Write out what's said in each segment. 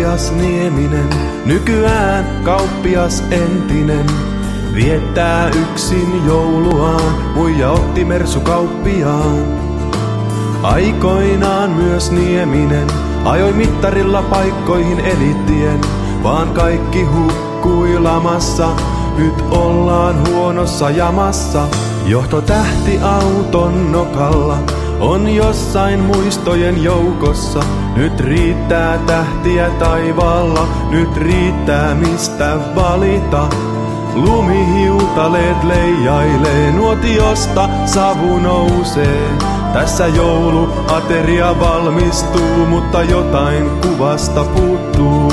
kauppias Nieminen, nykyään kauppias entinen, viettää yksin jouluaan, muija otti mersukauppiaan. Aikoinaan myös Nieminen ajoi mittarilla paikkoihin elitien, vaan kaikki hukkui lamassa, nyt ollaan huonossa jamassa. Johtotähti auton nokalla on jossain muistojen joukossa. Nyt riittää tähtiä taivaalla, nyt riittää mistä valita. Lumihiutaleet leijailee, nuotiosta savu nousee. Tässä jouluateria valmistuu, mutta jotain kuvasta puuttuu.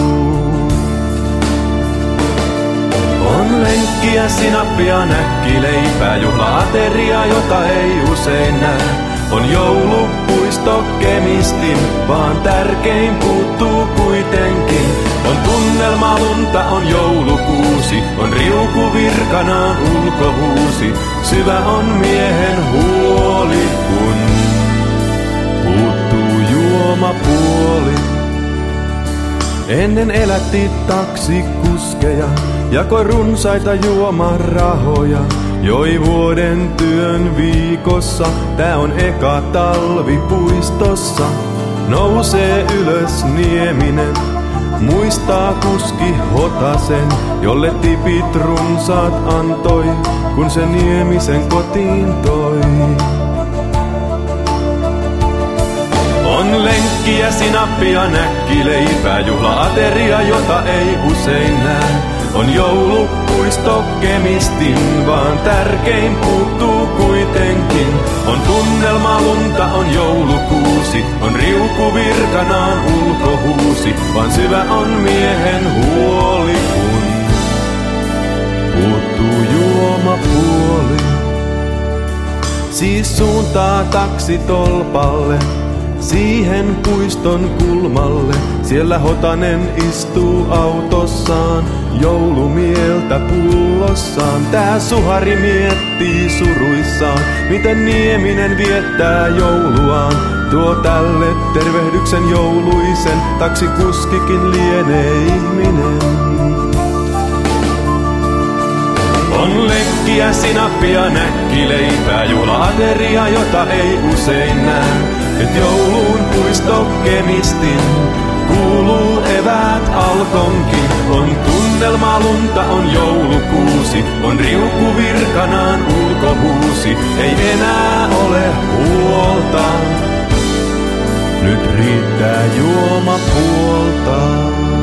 On lenkkiä, sinappia, näkkileipää, juhla-ateria, jota ei usein näe. On joulupuisto Kemistin, vaan tärkein puuttuu kuitenkin. On tunnelma, lunta, on joulukuusi, on riuku virkanaan ulkohuusi. Syvä on miehen huoli, kun puuttuu juomapuoli. Ennen elätti taksikuskeja, jakoi runsaita juomarahoja. Joi vuoden työn viikossa, tää on eka talvi puistossa. Nousee ylös Nieminen, muistaa kuski Hotasen, jolle tipit runsaat antoi, kun se Niemisen kotiin toi. On lenkkiä, sinappia, näkkileipää, juhla-ateria, jota ei usein näe. On joulupuisto Kemistin, vaan tärkein puuttuu kuitenkin. On tunnelma, lunta, on joulukuusi, on riuku virkanaan ulkohuusi. Vaan syvä on miehen huoli, kun puuttuu juomapuoli. Siis suuntaa taksitolpalle, siihen puiston kulmalle. Siellä Hotanen istuu autossaan, joulumieltä pullossaan. Tää suhari miettii suruissaan, miten Nieminen viettää jouluaan. Tuo tälle tervehdyksen jouluisen, taksikuskikin lienee ihminen. On lenkkiä, sinappia, näkkileipää, juhla-ateria, jota ei usein näe. Nyt jouluun puisto Kemistin, kuuluu eväät Alkonkin. On tunnelma, lunta, on joulukuusi, on riuku virkanaan ulkohuusi. Ei enää ole huolta, nyt riittää juomapuolta.